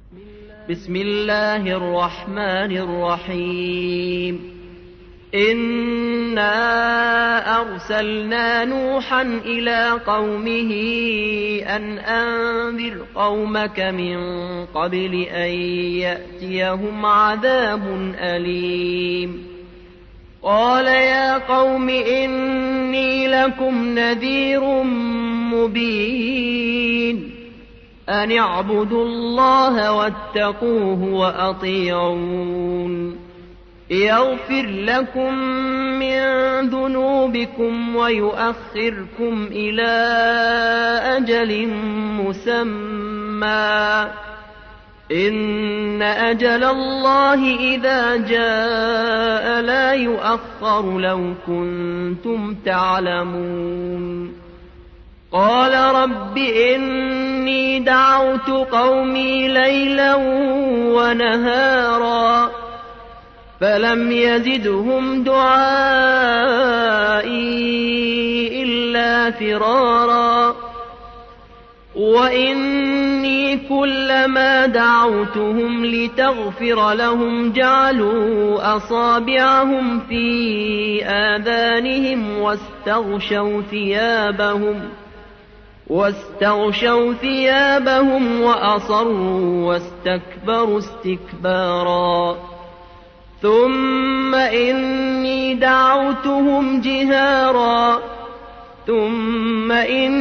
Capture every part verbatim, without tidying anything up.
بسم الله الرحمن الرحيم إنا أرسلنا نوحا إلى قومه أن أنذر قومك من قبل أن يأتيهم عذاب أليم قال يا قوم إني لكم نذير مبين أن اعبدوا الله واتقوه وأطيعون يغفر لكم من ذنوبكم ويؤخركم إلى أجل مسمى إن أجل الله إذا جاء لا يؤخر لو كنتم تعلمون قال رب إني دعوت قومي ليلا ونهارا فلم يزدهم دعائي إلا فرارا وإني كلما دعوتهم لتغفر لهم جعلوا أصابعهم في آذانهم واستغشوا ثيابهم واستغشوا ثيابهم وأصروا واستكبروا استكبارا ثم إني دعوتهم جهارا ثم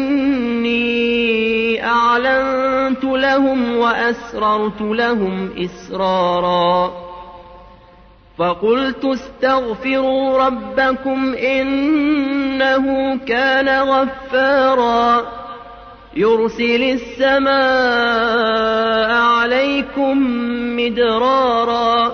إني أعلنت لهم وأسررت لهم إسرارا فقلت استغفروا ربكم إنه كان غفارا يرسل السماء عليكم مدرارا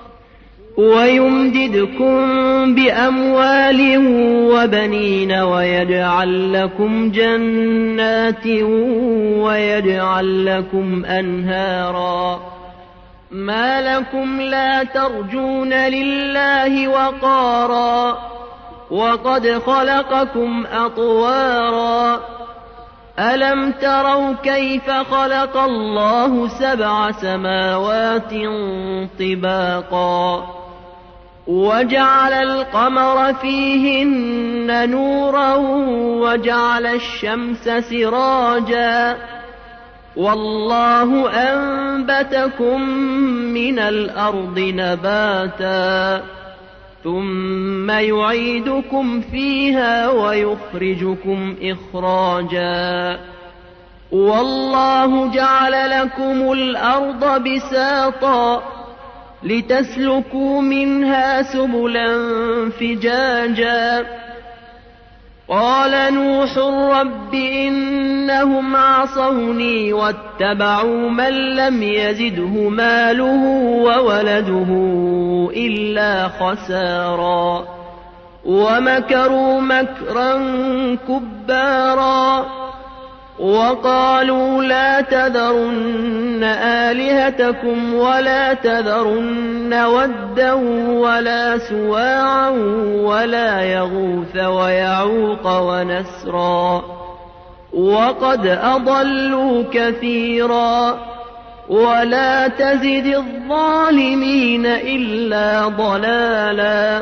ويمددكم بأموال وبنين ويجعل لكم جنات ويجعل لكم أنهارا ما لكم لا ترجون لله وقارا وقد خلقكم أطوارا ألم تروا كيف خلق الله سبع سماوات طباقا وجعل القمر فيهن نورا وجعل الشمس سراجا والله أنبتكم من الأرض نباتا ثم يعيدكم فيها ويخرجكم إخراجا والله جعل لكم الأرض بساطا لتسلكوا منها سبلا فجاجا قال نوح رب إنهم عصوني واتبعوا من لم يزده ماله وولده إلا خسارا ومكروا مكرا كبارا وقالوا لا تذرن آلهتكم ولا تذرن ودا ولا سواعا ولا يغوث ويعوق ونسرا وقد أضلوا كثيرا ولا تزد الظالمين إلا ضلالا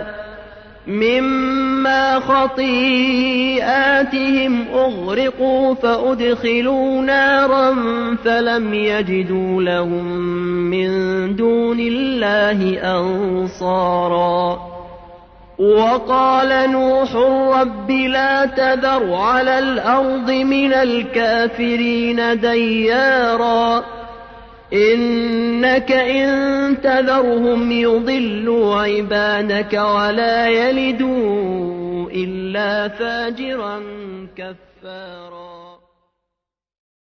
مما خطيئاتهم أغرقوا فأدخلوا نارا فلم يجدوا لهم من دون الله أنصارا وقال نوح رب لا تذر على الأرض من الكافرين ديارا إنك إن تذرهم يضلوا عبادك ولا يلدوا إلا فاجرا كفارا.